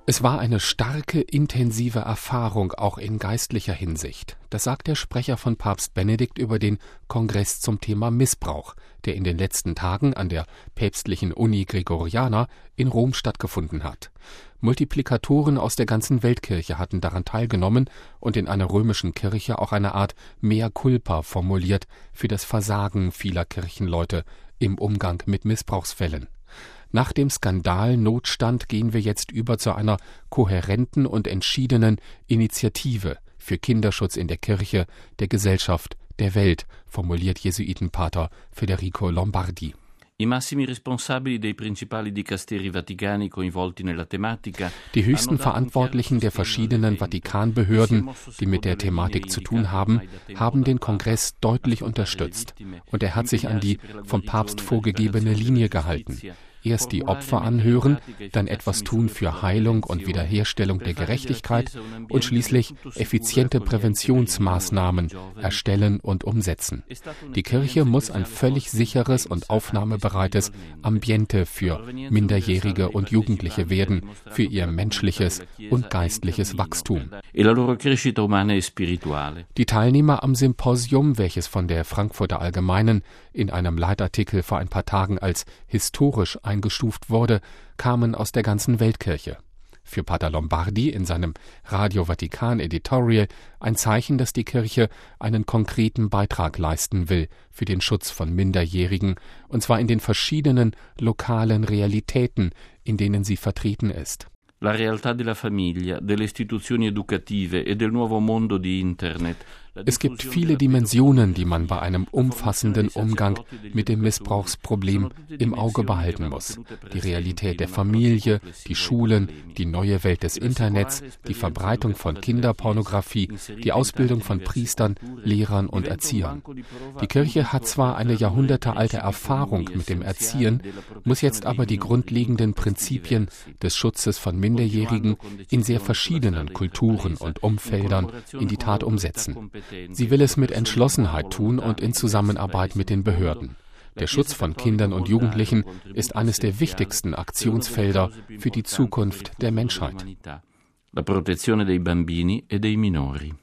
Es war eine starke, intensive Erfahrung, auch in geistlicher Hinsicht. Das sagt der Sprecher von Papst Benedikt über den Kongress zum Thema Missbrauch, der in den letzten Tagen an der päpstlichen Uni Gregoriana in Rom stattgefunden hat. Multiplikatoren aus der ganzen Weltkirche hatten daran teilgenommen und in einer römischen Kirche auch eine Art Mea culpa formuliert für das Versagen vieler Kirchenleute im Umgang mit Missbrauchsfällen. Nach dem Skandalnotstand gehen wir jetzt über zu einer kohärenten und entschiedenen Initiative für Kinderschutz in der Kirche, der Gesellschaft, der Welt, formuliert Jesuitenpater Federico Lombardi. I massimi responsabili dei principali dicasteri vaticani coinvolti nella tematica. Die höchsten Verantwortlichen der verschiedenen Vatikanbehörden, die mit der Thematik zu tun haben, haben den Kongress deutlich unterstützt. Und er hat sich an die vom Papst vorgegebene Linie gehalten. Erst die Opfer anhören, dann etwas tun für Heilung und Wiederherstellung der Gerechtigkeit und schließlich effiziente Präventionsmaßnahmen erstellen und umsetzen. Die Kirche muss ein völlig sicheres und aufnahmebereites Ambiente für Minderjährige und Jugendliche werden, für ihr menschliches und geistliches Wachstum. Die Teilnehmer am Symposium, welches von der Frankfurter Allgemeinen in einem Leitartikel vor ein paar Tagen als historisch eingestuft wurde, kamen aus der ganzen Weltkirche. Für Pater Lombardi in seinem Radio Vatikan Editorial ein Zeichen, dass die Kirche einen konkreten Beitrag leisten will für den Schutz von Minderjährigen, und zwar in den verschiedenen lokalen Realitäten, in denen sie vertreten ist. La realtà della famiglia, delle istituzioni educative e del nuovo mondo di Internet. Es gibt viele Dimensionen, die man bei einem umfassenden Umgang mit dem Missbrauchsproblem im Auge behalten muss. Die Realität der Familie, die Schulen, die neue Welt des Internets, die Verbreitung von Kinderpornografie, die Ausbildung von Priestern, Lehrern und Erziehern. Die Kirche hat zwar eine jahrhundertealte Erfahrung mit dem Erziehen, muss jetzt aber die grundlegenden Prinzipien des Schutzes von Minderjährigen in sehr verschiedenen Kulturen und Umfeldern in die Tat umsetzen. Sie will es mit Entschlossenheit tun und in Zusammenarbeit mit den Behörden. Der Schutz von Kindern und Jugendlichen ist eines der wichtigsten Aktionsfelder für die Zukunft der Menschheit. La protezione dei bambini e dei minori.